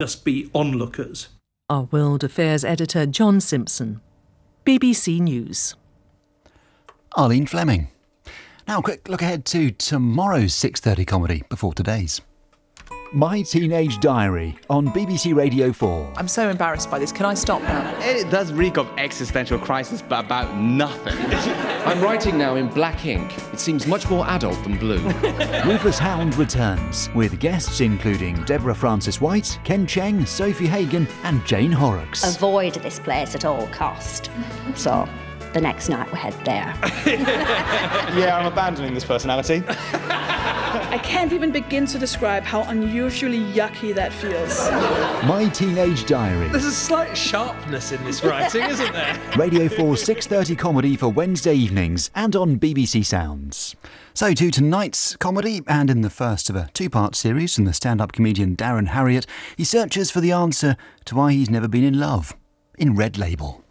just be onlookers. Our World Affairs editor John Simpson. BBC News. Arlene Fleming. Now, a quick look ahead to tomorrow's 6:30 comedy before today's. My Teenage Diary on BBC Radio 4. I'm so embarrassed by this. Can I stop now? It does reek of existential crisis, but about nothing. I'm writing now in black ink. It seems much more adult than blue. Rufus Hound returns, with guests including Deborah Francis-White, Ken Cheng, Sophie Hagen and Jane Horrocks. Avoid this place at all cost. So, the next night we head there. Yeah, I'm abandoning this personality. I can't even begin to describe how unusually yucky that feels. My Teenage Diary. There's a slight sharpness in this writing, isn't there? Radio 4's 6:30 comedy for Wednesday evenings and on BBC Sounds. So to tonight's comedy, and in the first of a two-part series from the stand-up comedian Darren Harriott, he searches for the answer to why he's never been in love in Red Label.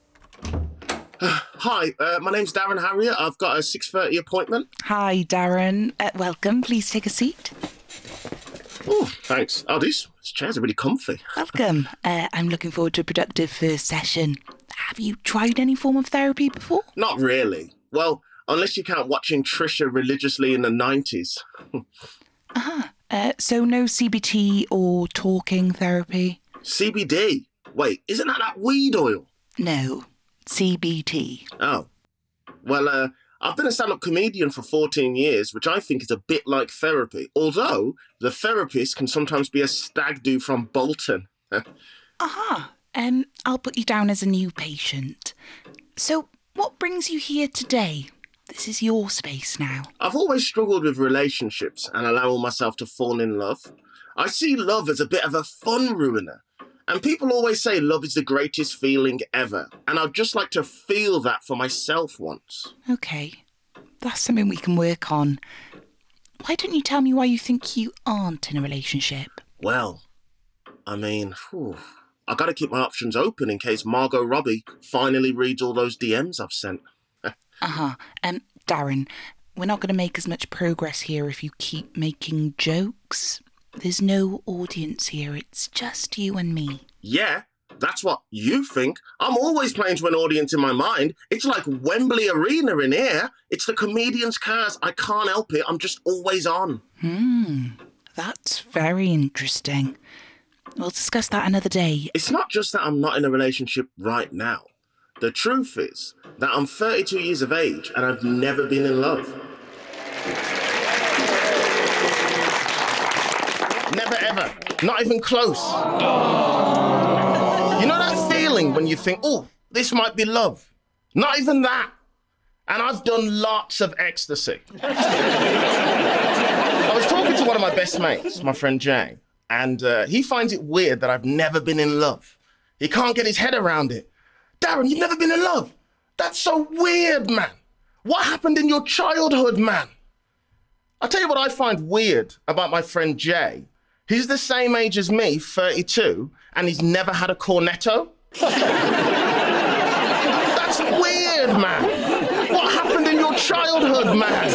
Hi, my name's Darren Harriott. I've got a 6:30 appointment. Hi, Darren. Welcome. Please take a seat. Oh, thanks. Oh, these chairs are really comfy. Welcome. I'm looking forward to a productive first session. Have you tried any form of therapy before? Not really. Well, unless you count watching Trisha religiously in the 90s. So no CBT or talking therapy? CBD? Wait, isn't that weed oil? No. CBT. Oh. Well, I've been a stand-up comedian for 14 years, which I think is a bit like therapy, although the therapist can sometimes be a stag do from Bolton. I'll put you down as a new patient. So, what brings you here today? This is your space now. I've always struggled with relationships and allowing myself to fall in love. I see love as a bit of a fun ruiner. And people always say love is the greatest feeling ever. And I'd just like to feel that for myself once. Okay. That's something we can work on. Why don't you tell me why you think you aren't in a relationship? Well, I mean, I got to keep my options open in case Margot Robbie finally reads all those DMs I've sent. Darren, we're not going to make as much progress here if you keep making jokes. There's no audience here, it's just you and me. Yeah, that's what you think. I'm always playing to an audience in my mind. It's like Wembley Arena in here. It's the comedian's curse. I can't help it. I'm just always on. That's very interesting. We'll discuss that another day. It's not just that I'm not in a relationship right now. The truth is that I'm 32 years of age and I've never been in love. Never ever. Not even close. You know that feeling when you think, oh, this might be love? Not even that. And I've done lots of ecstasy. I was talking to one of my best mates, my friend Jay, and he finds it weird that I've never been in love. He can't get his head around it. Darren, you've never been in love? That's so weird, man. What happened in your childhood, man? I'll tell you what I find weird about my friend Jay. He's the same age as me, 32, and he's never had a cornetto. That's weird, man. What happened in your childhood, man?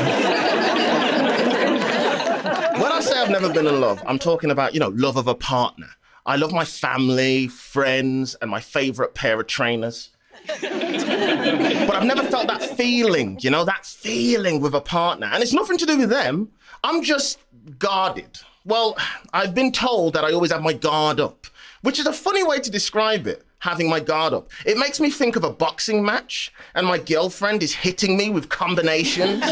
When I say I've never been in love, I'm talking about, love of a partner. I love my family, friends, and my favourite pair of trainers. But I've never felt that feeling, that feeling with a partner. And it's nothing to do with them. I'm just guarded. Well, I've been told that I always have my guard up, which is a funny way to describe it, having my guard up. It makes me think of a boxing match, and my girlfriend is hitting me with combinations.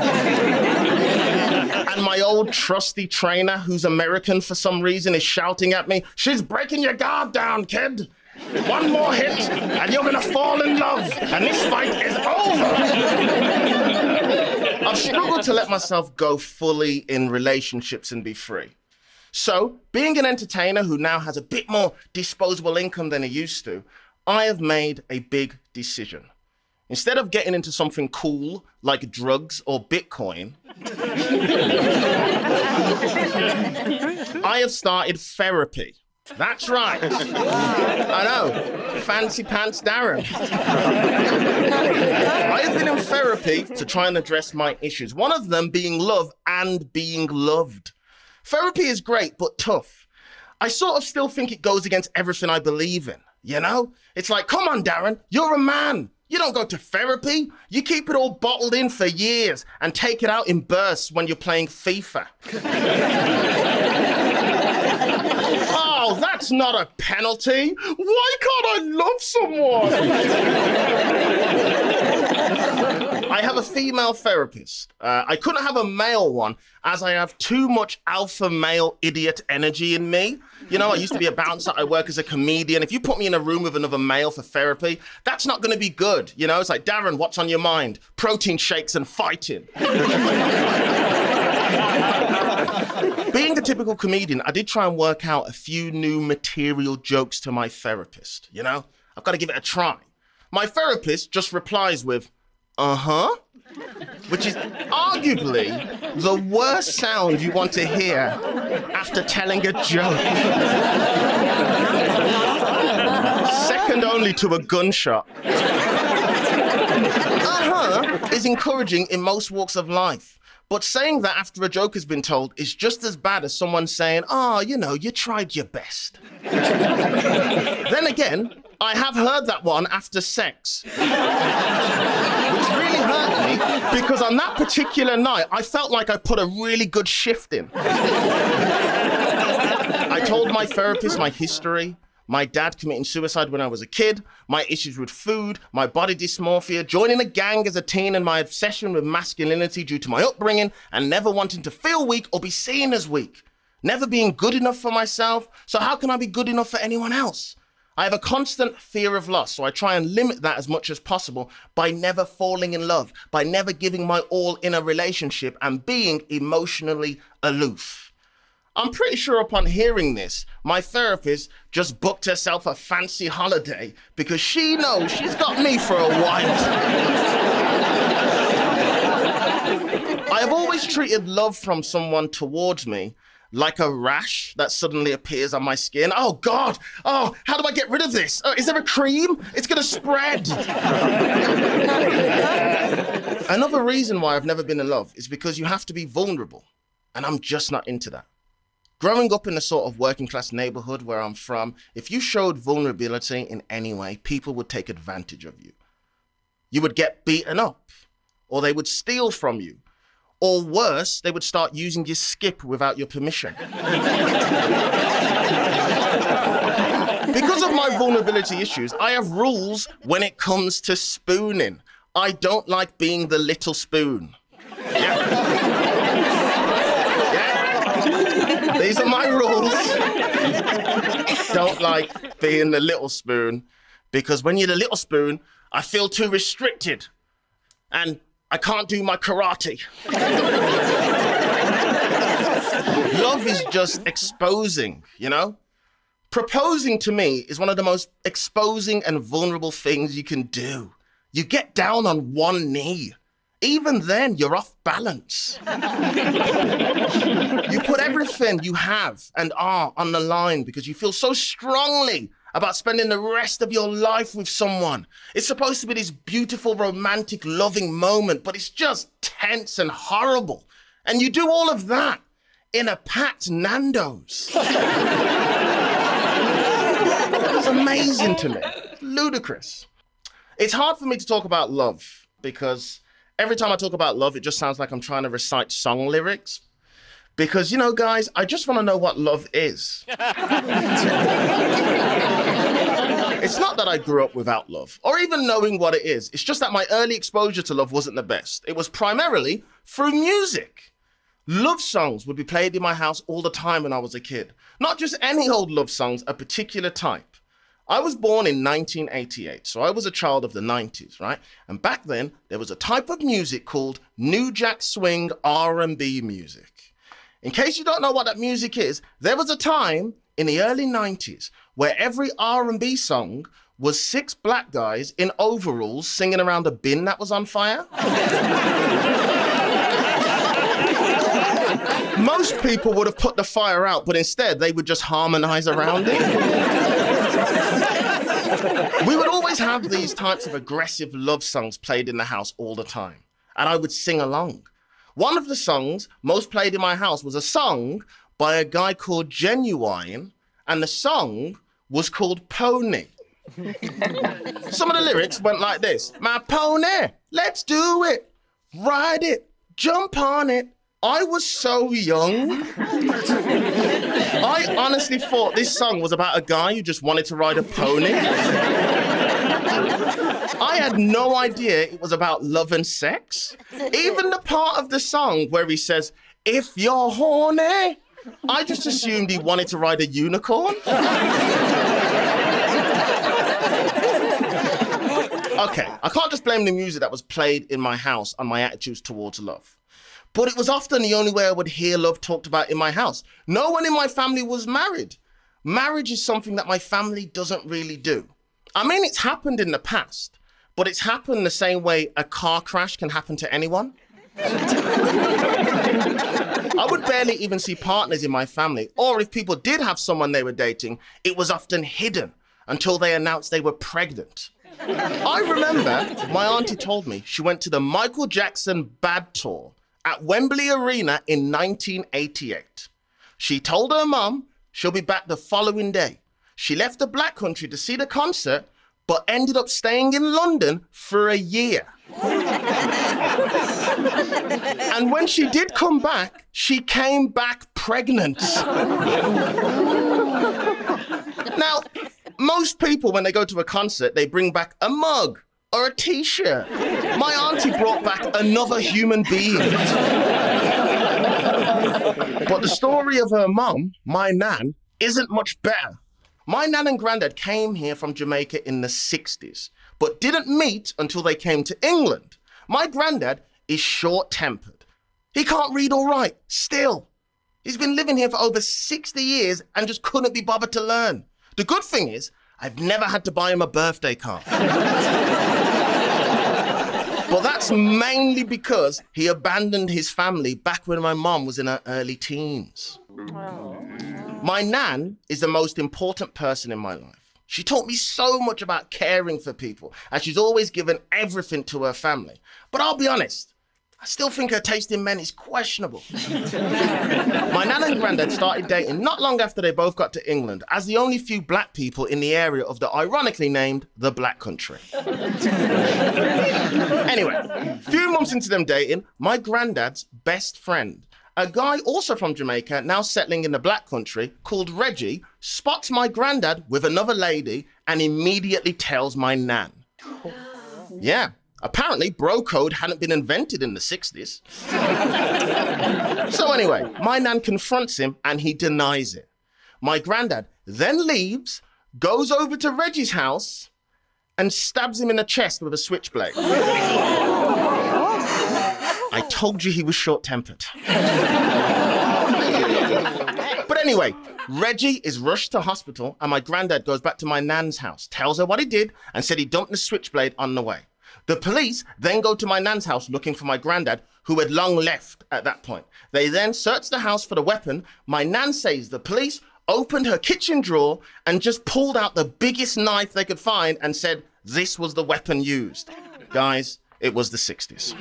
And my old trusty trainer, who's American for some reason, is shouting at me, "She's breaking your guard down, kid. One more hit, and you're going to fall in love, and this fight is over." I've struggled to let myself go fully in relationships and be free. So, being an entertainer who now has a bit more disposable income than he used to, I have made a big decision. Instead of getting into something cool, like drugs or Bitcoin, I have started therapy. That's right. I know. Fancy pants Darren. I have been in therapy to try and address my issues. One of them being love and being loved. Therapy is great, but tough. I sort of still think it goes against everything I believe in, you know? It's like, come on, Darren, you're a man. You don't go to therapy. You keep it all bottled in for years and take it out in bursts when you're playing FIFA. Oh, that's not a penalty. Why can't I love someone? I have a female therapist. I couldn't have a male one as I have too much alpha male idiot energy in me. You know, I used to be a bouncer. I work as a comedian. If you put me in a room with another male for therapy, that's not going to be good. You know, it's like, Darren, what's on your mind? Protein shakes and fighting. Being a typical comedian, I did try and work out a few new material jokes to my therapist, you know? I've got to give it a try. My therapist just replies with, uh-huh, which is arguably the worst sound you want to hear after telling a joke. Second only to a gunshot. Uh-huh is encouraging in most walks of life. But saying that after a joke has been told is just as bad as someone saying, oh, you know, you tried your best. Then again, I have heard that one after sex. Which really hurt me, because on that particular night, I felt like I put a really good shift in. I told my therapist my history, my dad committing suicide when I was a kid, my issues with food, my body dysmorphia, joining a gang as a teen, and my obsession with masculinity due to my upbringing and never wanting to feel weak or be seen as weak. Never being good enough for myself, so how can I be good enough for anyone else? I have a constant fear of loss, so I try and limit that as much as possible by never falling in love, by never giving my all in a relationship and being emotionally aloof. I'm pretty sure upon hearing this, my therapist just booked herself a fancy holiday because she knows she's got me for a while. I have always treated love from someone towards me like a rash that suddenly appears on my skin. Oh, God. Oh, how do I get rid of this? Is there a cream? It's going to spread. Another reason why I've never been in love is because you have to be vulnerable, and I'm just not into that. Growing up in the sort of working class neighborhood where I'm from, if you showed vulnerability in any way, people would take advantage of you. You would get beaten up, or they would steal from you, or worse, they would start using your skip without your permission. Because of my vulnerability issues, I have rules when it comes to spooning. I don't like being the little spoon. These are my rules. Don't like being the little spoon, because when you're the little spoon, I feel too restricted and I can't do my karate. Love is just exposing, you know? Proposing to me is one of the most exposing and vulnerable things you can do. You get down on one knee. Even then, you're off balance. You put everything you have and are on the line because you feel so strongly about spending the rest of your life with someone. It's supposed to be this beautiful, romantic, loving moment, but it's just tense and horrible. And you do all of that in a packed Nando's. It's amazing to me. It's ludicrous. It's hard for me to talk about love because every time I talk about love, it just sounds like I'm trying to recite song lyrics. Because, you know, guys, I just want to know what love is. It's not that I grew up without love, or even knowing what it is. It's just that my early exposure to love wasn't the best. It was primarily through music. Love songs would be played in my house all the time when I was a kid. Not just any old love songs, a particular type. I was born in 1988, so I was a child of the 90s, right? And back then, there was a type of music called New Jack Swing R&B music. In case you don't know what that music is, there was a time in the early 90s where every R&B song was 6 black guys in overalls singing around a bin that was on fire. Most people would have put the fire out, but instead they would just harmonize around it. We would always have these types of aggressive love songs played in the house all the time, and I would sing along. One of the songs most played in my house was a song by a guy called Genuine, and the song was called Pony. Some of the lyrics went like this. My pony, let's do it. Ride it, jump on it. I was so young. I honestly thought this song was about a guy who just wanted to ride a pony. I had no idea it was about love and sex. Even the part of the song where he says, if you're horny, I just assumed he wanted to ride a unicorn. Okay, I can't just blame the music that was played in my house on my attitudes towards love. But it was often the only way I would hear love talked about in my house. No one in my family was married. Marriage is something that my family doesn't really do. I mean, it's happened in the past, but it's happened the same way a car crash can happen to anyone. I would barely even see partners in my family, or if people did have someone they were dating, it was often hidden until they announced they were pregnant. I remember my auntie told me she went to the Michael Jackson Bad Tour at Wembley Arena in 1988. She told her mum she'll be back the following day. She left the Black Country to see the concert, but ended up staying in London for a year. And when she did come back, she came back pregnant. Now, most people, when they go to a concert, they bring back a mug or a t-shirt. My auntie brought back another human being. But the story of her mum, my nan, isn't much better. My nan and granddad came here from Jamaica in the 60s, but didn't meet until they came to England. My granddad is short-tempered. He can't read or write, still. He's been living here for over 60 years and just couldn't be bothered to learn. The good thing is, I've never had to buy him a birthday card. But that's mainly because he abandoned his family back when my mom was in her early teens. My nan is the most important person in my life. She taught me so much about caring for people, and she's always given everything to her family. But I'll be honest, I still think her taste in men is questionable. My nan and granddad started dating not long after they both got to England, as the only few black people in the area of the ironically named the Black Country. Anyway, a few months into them dating, my granddad's best friend, a guy also from Jamaica, now settling in the Black Country, called Reggie, spots my granddad with another lady and immediately tells my nan. Yeah. Apparently, bro code hadn't been invented in the 60s. So anyway, my nan confronts him and he denies it. My granddad then leaves, goes over to Reggie's house and stabs him in the chest with a switchblade. I told you he was short-tempered. But anyway, Reggie is rushed to hospital and my granddad goes back to my nan's house, tells her what he did and said he dumped the switchblade on the way. The police then go to my nan's house looking for my granddad, who had long left at that point. They then search the house for the weapon. My nan says the police opened her kitchen drawer and just pulled out the biggest knife they could find and said this was the weapon used. Guys, it was the 60s.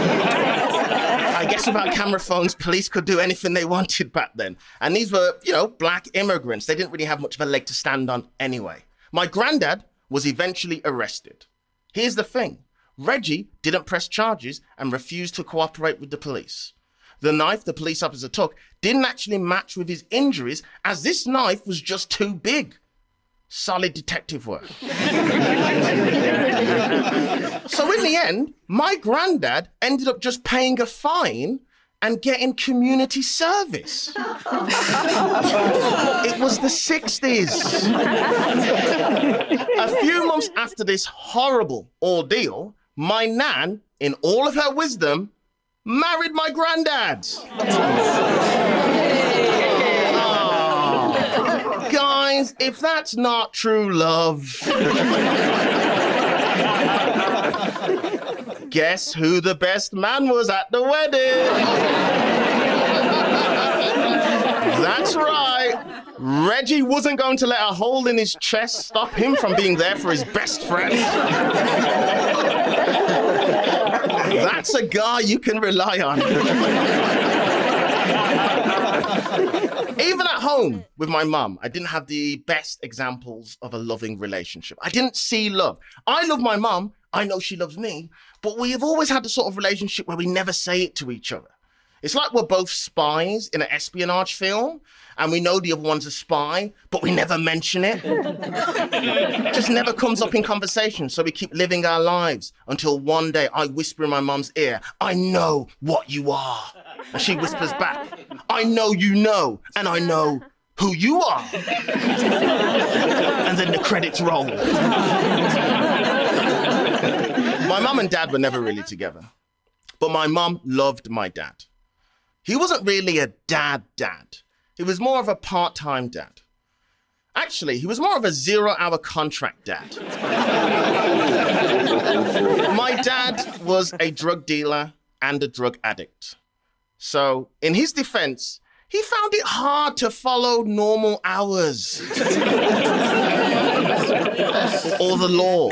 I guess without camera phones, police could do anything they wanted back then. And these were, black immigrants. They didn't really have much of a leg to stand on anyway. My granddad was eventually arrested. Here's the thing. Reggie didn't press charges and refused to cooperate with the police. The knife the police officer took didn't actually match with his injuries, as this knife was just too big. Solid detective work. So in the end, my granddad ended up just paying a fine and getting community service. It was the 60s. A few months after this horrible ordeal, my nan, in all of her wisdom, married my granddad. Oh. Guys, if that's not true love, guess who the best man was at the wedding? That's right. Reggie wasn't going to let a hole in his chest stop him from being there for his best friend. That's a guy you can rely on. Even at home with my mum, I didn't have the best examples of a loving relationship. I didn't see love. I love my mum. I know she loves me. But we have always had the sort of relationship where we never say it to each other. It's like we're both spies in an espionage film, and we know the other one's a spy, but we never mention it. It just never comes up in conversation, so we keep living our lives until one day I whisper in my mum's ear, I know what you are. And she whispers back, I know you know, and I know who you are. And then the credits roll. My mum and dad were never really together, but my mum loved my dad. He wasn't really a dad. He was more of a part-time dad. Actually, he was more of a 0-hour contract dad. My dad was a drug dealer and a drug addict. So, in his defense, he found it hard to follow normal hours. Or the law.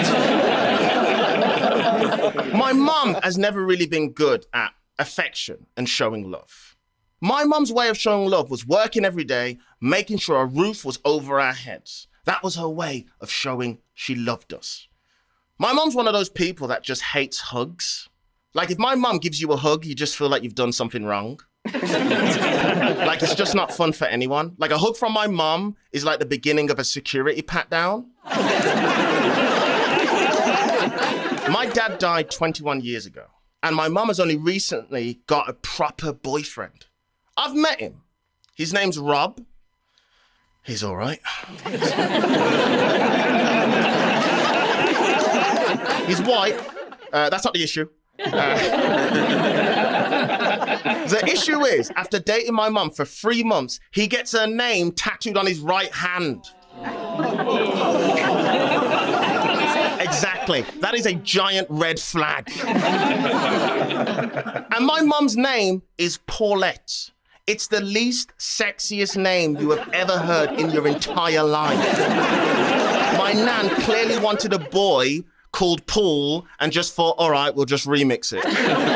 My mum has never really been good at affection and showing love. My mum's way of showing love was working every day, making sure a roof was over our heads. That was her way of showing she loved us. My mum's one of those people that just hates hugs. Like if my mum gives you a hug, you just feel like you've done something wrong. Like it's just not fun for anyone. Like a hug from my mum is like the beginning of a security pat down. My dad died 21 years ago. And my mum has only recently got a proper boyfriend. I've met him. His name's Rob. He's all right. He's white. That's not the issue. The issue is, after dating my mum for 3 months, he gets her name tattooed on his right hand. Exactly. That is a giant red flag. And my mum's name is Paulette. It's the least sexiest name you have ever heard in your entire life. My nan clearly wanted a boy called Paul and just thought, all right, we'll just remix it.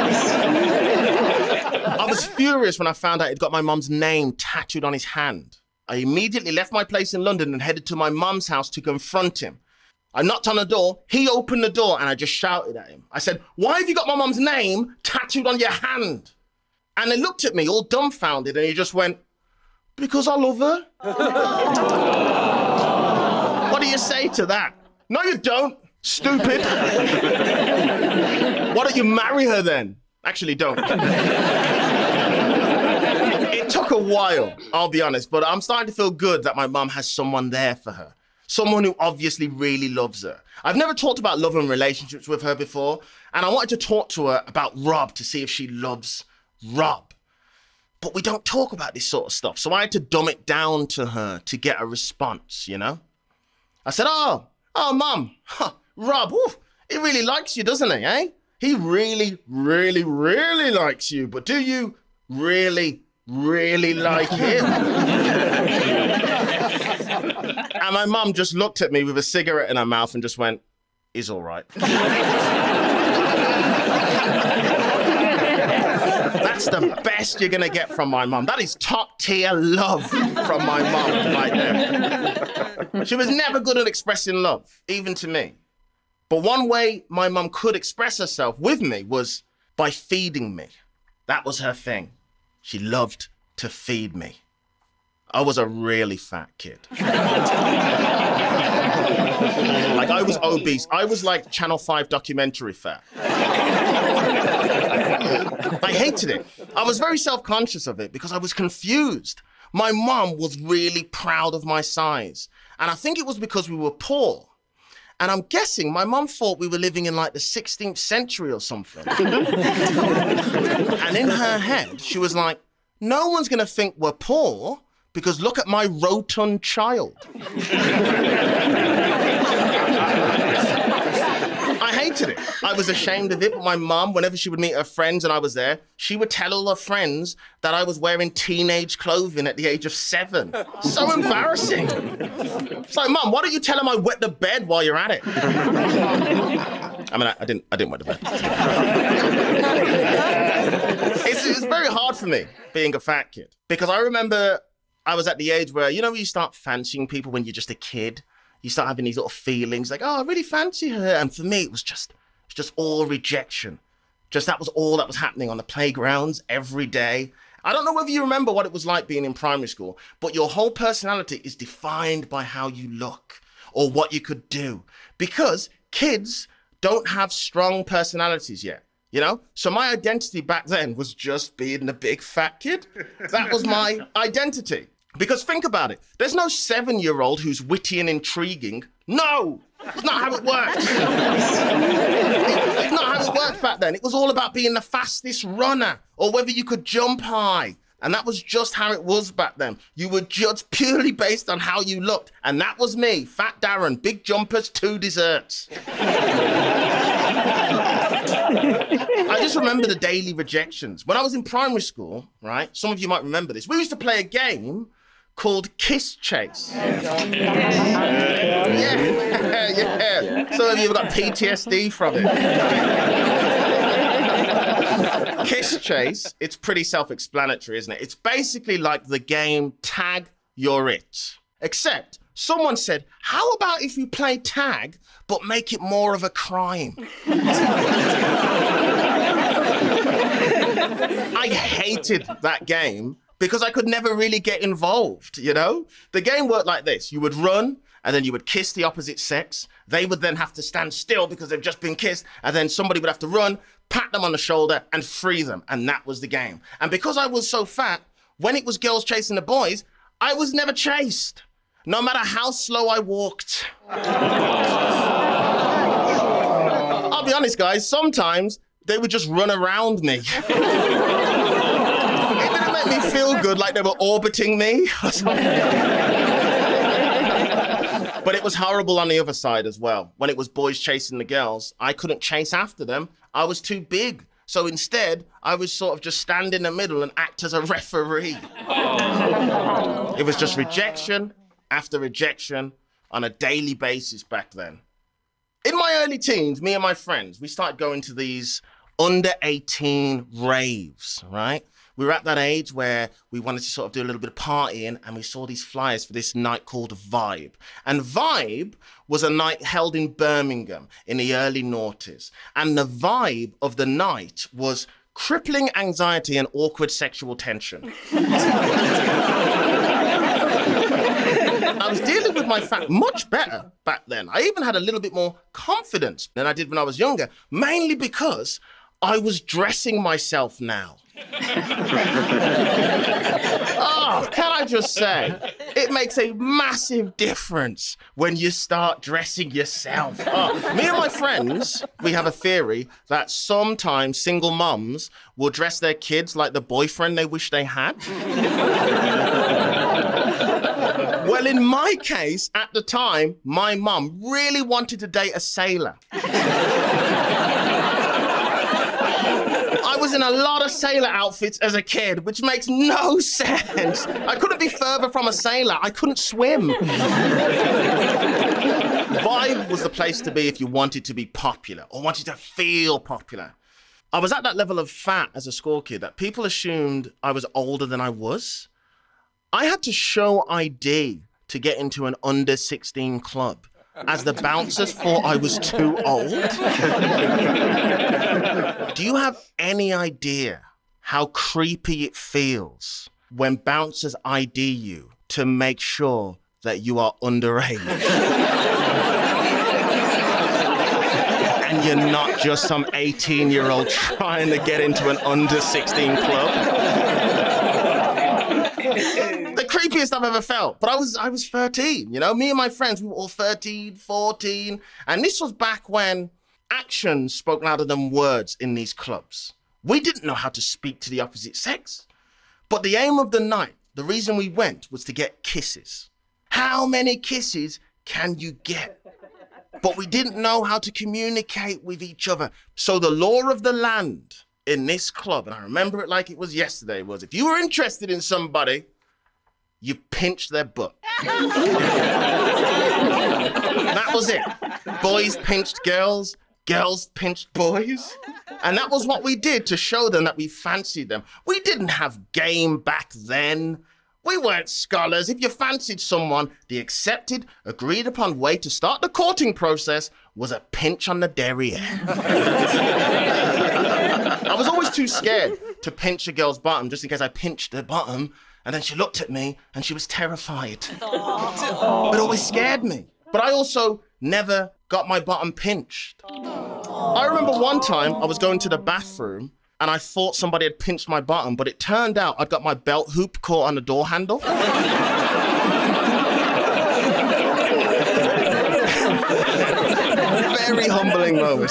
I was furious when I found out he'd got my mum's name tattooed on his hand. I immediately left my place in London and headed to my mum's house to confront him. I knocked on the door, he opened the door, and I just shouted at him. I said, why have you got my mum's name tattooed on your hand? And he looked at me all dumbfounded, and he just went, because I love her. What do you say to that? No, you don't, stupid. Why don't you marry her then? Actually, don't. It took a while, I'll be honest, but I'm starting to feel good that my mum has someone there for her. Someone who obviously really loves her. I've never talked about love and relationships with her before, and I wanted to talk to her about Rob to see if she loves Rob. But we don't talk about this sort of stuff, so I had to dumb it down to her to get a response, you know? I said, oh, Mum, Rob, he really likes you, doesn't he, eh? He really, really, really likes you, but do you really, really like him? And my mum just looked at me with a cigarette in her mouth and just went, he's all right. That's the best you're going to get from my mum. That is top tier love from my mum right there. She was never good at expressing love, even to me. But one way my mum could express herself with me was by feeding me. That was her thing. She loved to feed me. I was a really fat kid. Like, I was obese. I was like Channel 5 documentary fat. I hated it. I was very self-conscious of it because I was confused. My mum was really proud of my size. And I think it was because we were poor. And I'm guessing my mum thought we were living in like the 16th century or something. And in her head, she was like, no one's going to think we're poor because look at my rotund child. I hated it. I was ashamed of it, but my mum, whenever she would meet her friends and I was there, she would tell all her friends that I was wearing teenage clothing at the age of 7. So embarrassing. It's like, Mum, why don't you tell him I wet the bed while you're at it? I mean, I didn't wet the bed. It's very hard for me being a fat kid because I remember I was at the age where, you know, you start fancying people when you're just a kid. You start having these little feelings like, oh, I really fancy her. And for me, it was just all rejection. That was all that was happening on the playgrounds every day. I don't know whether you remember what it was like being in primary school, but your whole personality is defined by how you look or what you could do, because kids don't have strong personalities yet, you know? So my identity back then was just being the big fat kid. That was my identity. Because think about it. There's no 7-year-old who's witty and intriguing. No, it's not how it works. It's not how it worked back then. It was all about being the fastest runner or whether you could jump high. And that was just how it was back then. You were judged purely based on how you looked. And that was me, Fat Darren, big jumpers, 2 desserts. I just remember the daily rejections. When I was in primary school, right, some of you might remember this, we used to play a game called Kiss Chase. Yeah. Some of you have got PTSD from it. Kiss Chase, it's pretty self-explanatory, isn't it? It's basically like the game Tag You're It. Except someone said, how about if you play tag, but make it more of a crime? I hated that game because I could never really get involved, you know? The game worked like this. You would run, and then you would kiss the opposite sex. They would then have to stand still because they've just been kissed, and then somebody would have to run, pat them on the shoulder, and free them, and that was the game. And because I was so fat, when it was girls chasing the boys, I was never chased, no matter how slow I walked. I'll be honest, guys, sometimes they would just run around me. It didn't make me feel good, like they were orbiting me or something. But it was horrible on the other side as well. When it was boys chasing the girls, I couldn't chase after them. I was too big. So instead, I would sort of just stand in the middle and act as a referee. It was just rejection after rejection on a daily basis back then. In my early teens, me and my friends, we started going to these under 18 raves, right? We were at that age where we wanted to sort of do a little bit of partying, and we saw these flyers for this night called Vibe. And Vibe was a night held in Birmingham in the early noughties. And the vibe of the night was crippling anxiety and awkward sexual tension. I was dealing with my fat much better back then. I even had a little bit more confidence than I did when I was younger, mainly because I was dressing myself now. Oh, can I just say, it makes a massive difference when you start dressing yourself up. Me and my friends, we have a theory that sometimes single mums will dress their kids like the boyfriend they wish they had. Well, in my case, at the time, my mum really wanted to date a sailor. I was in a lot of sailor outfits as a kid, which makes no sense. I couldn't be further from a sailor. I couldn't swim. Vibe was the place to be if you wanted to be popular or wanted to feel popular. I was at that level of fat as a school kid that people assumed I was older than I was. I had to show ID to get into an under 16 club, as the bouncers thought I was too old. Do you have any idea how creepy it feels when bouncers ID you to make sure that you are underage? And you're not just some 18-year-old trying to get into an under 16 club. The creepiest I've ever felt. But I was 13, you know? Me and my friends, we were all 13, 14. And this was back when actions spoke louder than words in these clubs. We didn't know how to speak to the opposite sex. But the aim of the night, the reason we went, was to get kisses. How many kisses can you get? But we didn't know how to communicate with each other. So the law of the land in this club, and I remember it like it was yesterday, was if you were interested in somebody, you pinched their butt. That was it. Boys pinched girls, girls pinched boys. And that was what we did to show them that we fancied them. We didn't have game back then. We weren't scholars. If you fancied someone, the accepted, agreed upon way to start the courting process was a pinch on the derriere. I was always too scared to pinch a girl's bottom just in case I pinched her bottom and then she looked at me and she was terrified. It always scared me. But I also never got my bottom pinched. I remember one time I was going to the bathroom and I thought somebody had pinched my bottom, but it turned out I'd got my belt hoop caught on the door handle. Very humbling moment.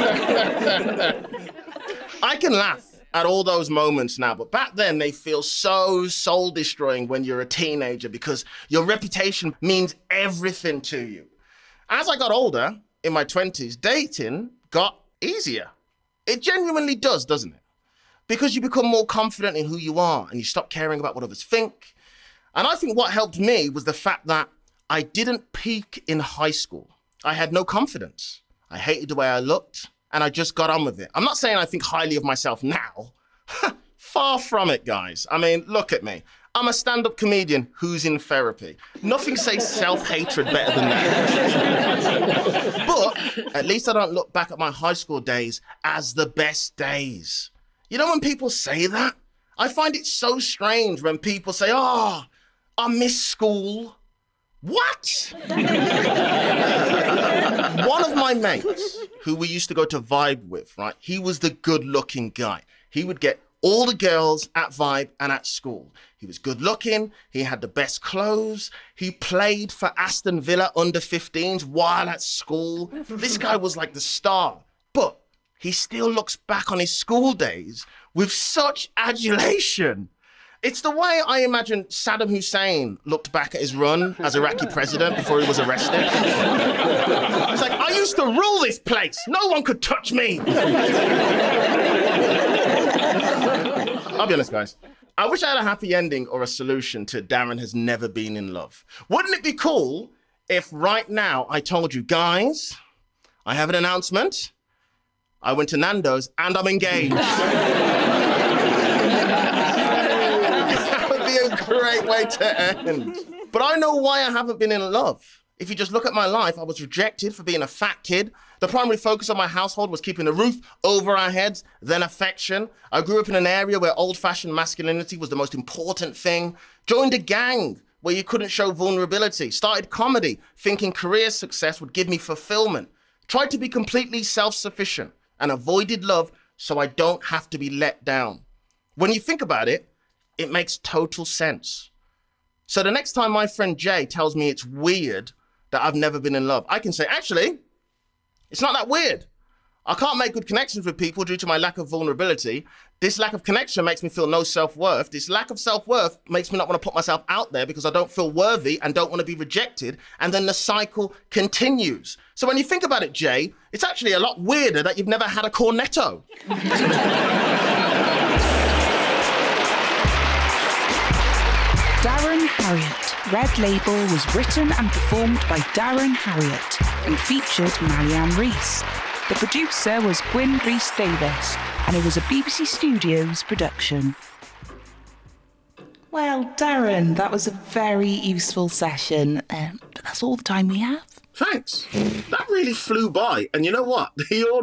I can laugh at all those moments now, but back then they feel so soul-destroying when you're a teenager because your reputation means everything to you. As I got older, in my 20s, dating got easier. It genuinely does, doesn't it? Because you become more confident in who you are and you stop caring about what others think. And I think what helped me was the fact that I didn't peak in high school. I had no confidence. I hated the way I looked and I just got on with it. I'm not saying I think highly of myself now. Far from it, guys. I mean, look at me. I'm a stand-up comedian who's in therapy. Nothing says self-hatred better than that. But at least I don't look back at my high school days as the best days. You know when people say that? I find it so strange when people say, oh, I miss school. What? One of my mates, who we used to go to Vibe with, right? He was the good-looking guy. He would get all the girls at Vibe and at school. He was good looking, he had the best clothes, he played for Aston Villa under-15s while at school. This guy was like the star, but he still looks back on his school days with such adulation. It's the way I imagine Saddam Hussein looked back at his run as Iraqi president before he was arrested. It's like, I used to rule this place. No one could touch me. I'll be honest, guys. I wish I had a happy ending or a solution to Darren has never been in love. Wouldn't it be cool if right now I told you, guys, I have an announcement. I went to Nando's and I'm engaged. That would be a great way to end. But I know why I haven't been in love. If you just look at my life, I was rejected for being a fat kid. The primary focus of my household was keeping a roof over our heads, then affection. I grew up in an area where old-fashioned masculinity was the most important thing. Joined a gang where you couldn't show vulnerability. Started comedy, thinking career success would give me fulfillment. Tried to be completely self-sufficient and avoided love so I don't have to be let down. When you think about it, it makes total sense. So the next time my friend Jay tells me it's weird that I've never been in love, I can say, actually, it's not that weird. I can't make good connections with people due to my lack of vulnerability. This lack of connection makes me feel no self-worth. This lack of self-worth makes me not want to put myself out there because I don't feel worthy and don't want to be rejected. And then the cycle continues. So when you think about it, Jay, it's actually a lot weirder that you've never had a cornetto. Darren Harriott. Red Label was written and performed by Darren Harriott and featured Marianne Rees. The producer was Gwyn Rhys Davis, and it was a BBC Studios production. Well, Darren, that was a very useful session, but that's all the time we have. Thanks. That really flew by. And you know what? The